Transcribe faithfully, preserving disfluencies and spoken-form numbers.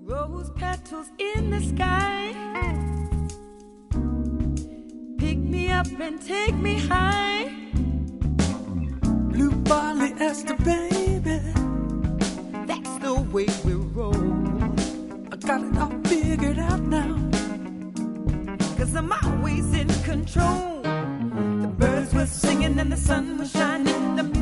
Rose petals in the sky, pick me up and take me high. Blue Barley Esther, baby, that's the way we roll. I got it all figured out now, 'cause I'm always in control. The birds were singing and the sun was shining, the